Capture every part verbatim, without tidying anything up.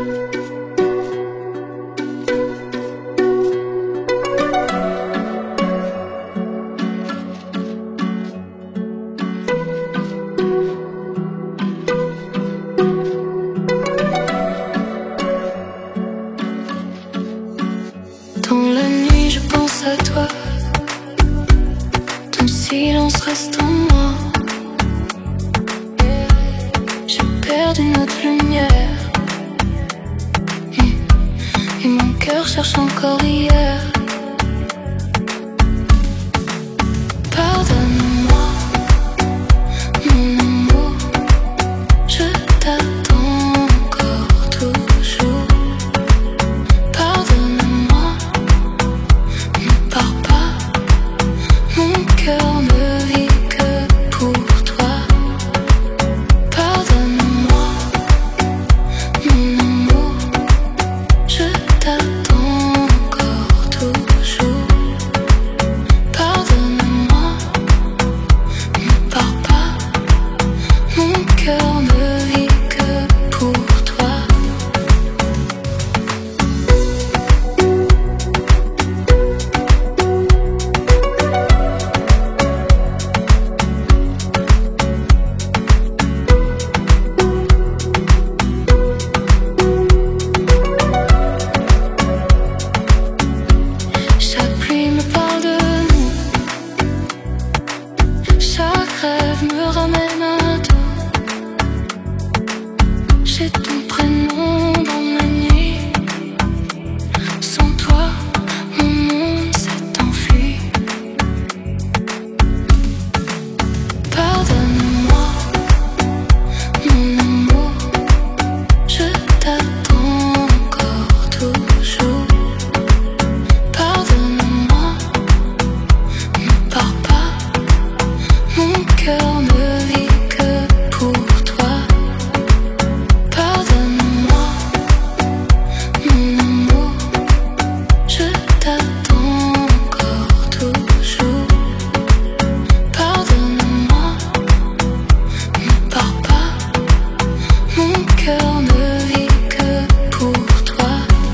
Dans la nuit je pense à toi, ton silence reste en moi. J'ai perdu notre lumière et mon cœur cherche encore hier. Pardonne-moi, mon amour, je t'attends encore toujours. Pardonne-moi, ne pars pas, mon cœur ne vit que pour toi. Pardonne-moi, mon amour, je t'attends encore toujours. Pardonne-moi, ne pars pas, mon cœur ne vit que pour toi. Chaque pluie me parle de nous, chaque rêve me ramène à toi. J'ai ton prénom dans ma nuit, sans toi mon monde s'est enfui. Pardonne-moi, mon amour, je t'attends encore toujours. Pardonne-moi, ne pars pas, mon cœur ne vit que pour toi. Pardonne-moi, mon amour, je t'attends encore toujours. Pardonne-moi, ne pars pas, mon cœur ne vit que pour toi.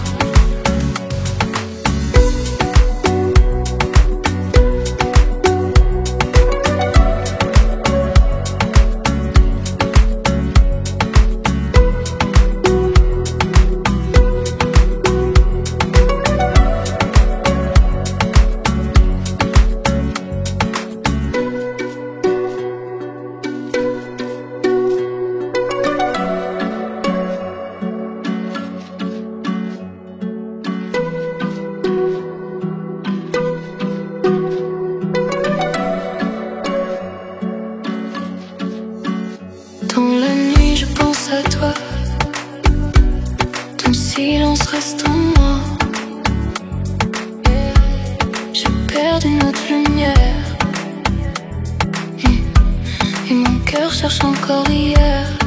Dans la nuit je pense à toi, ton silence reste en moi. J'ai perdu notre lumière et mon cœur cherche encore hier.